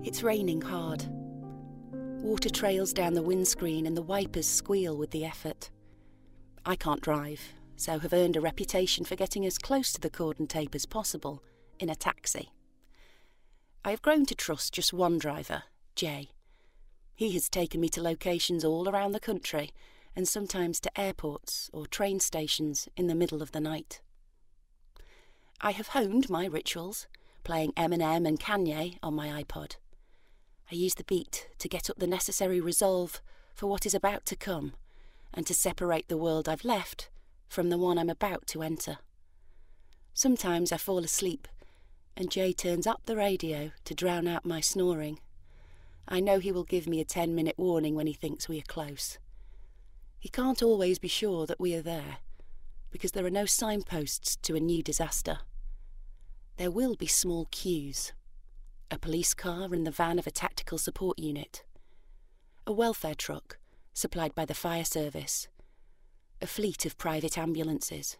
It's raining hard. Water trails down the windscreen and the wipers squeal with the effort. I can't drive, so have earned a reputation for getting as close to the cordon tape as possible in a taxi. I have grown to trust just one driver, Jay. He has taken me to locations all around the country and sometimes to airports or train stations in the middle of the night. I have honed my rituals, playing Eminem and Kanye on my iPod. I use the beat to get up the necessary resolve for what is about to come and to separate the world I've left from the one I'm about to enter. Sometimes I fall asleep and Jay turns up the radio to drown out my snoring. I know he will give me a 10-minute warning when he thinks we are close. He can't always be sure that we are there, because there are no signposts to a new disaster. There will be small cues. A police car in the van of a tactical support unit. A welfare truck supplied by the fire service. A fleet of private ambulances.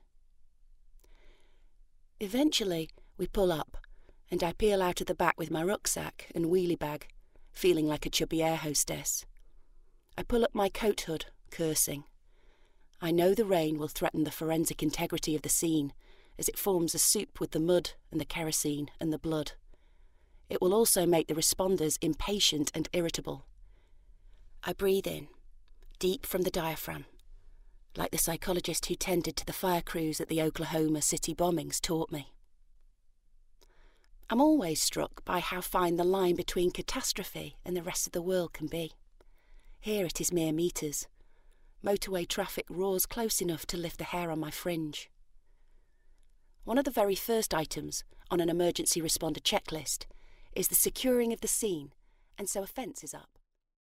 Eventually, we pull up, and I peel out of the back with my rucksack and wheelie bag, feeling like a chubby air hostess. I pull up my coat hood, cursing. I know the rain will threaten the forensic integrity of the scene, as it forms a soup with the mud and the kerosene and the blood. It will also make the responders impatient and irritable. I breathe in, deep from the diaphragm, like the psychologist who tended to the fire crews at the Oklahoma City bombings taught me. I'm always struck by how fine the line between catastrophe and the rest of the world can be. Here it is mere metres. Motorway traffic roars close enough to lift the hair on my fringe. One of the very first items on an emergency responder checklist is the securing of the scene, and so a fence is up.